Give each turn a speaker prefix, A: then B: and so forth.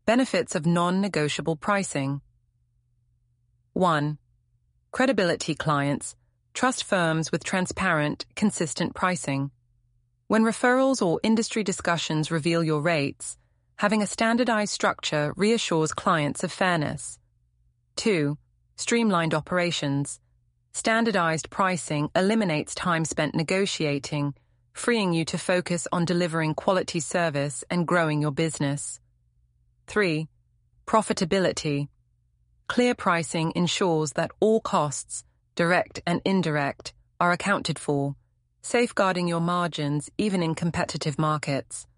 A: Benefits of non-negotiable pricing. 1. Credibility clients. Trust firms with transparent, consistent pricing. When referrals or industry discussions reveal your rates, having a standardized structure reassures clients of fairness. 2. Streamlined operations. Standardized pricing eliminates time spent negotiating, freeing you to focus on delivering quality service and growing your business. 3. Profitability. Clear pricing ensures that all costs, direct and indirect, are accounted for, safeguarding your margins even in competitive markets.